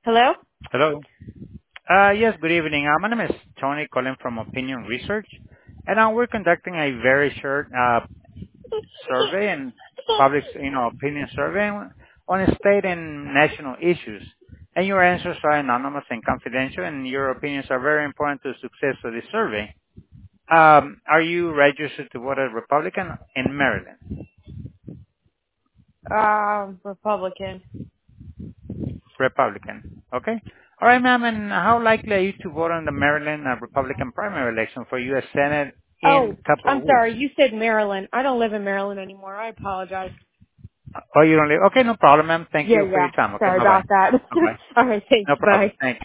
Hello? Hello. Yes, good evening. My name is Tony calling from Opinion Research, and we're conducting a very short survey and public, opinion survey on state and national issues. And your answers are anonymous and confidential, and your opinions are very important to the success of this survey. Are you registered to vote as Republican in Maryland? Republican. Republican. Okay. All right, ma'am. And how likely are you to vote on the Maryland Republican primary election for U.S. Senate in Oh, a couple I'm of weeks? sorry. You said Maryland. I don't live in Maryland anymore. I apologize. Oh, you don't live? Okay, no problem, ma'am. Thank Yeah, you for yeah. your time. Okay, Sorry bye-bye. about that. Bye-bye. All right. Thanks. No Bye. problem. Thank you.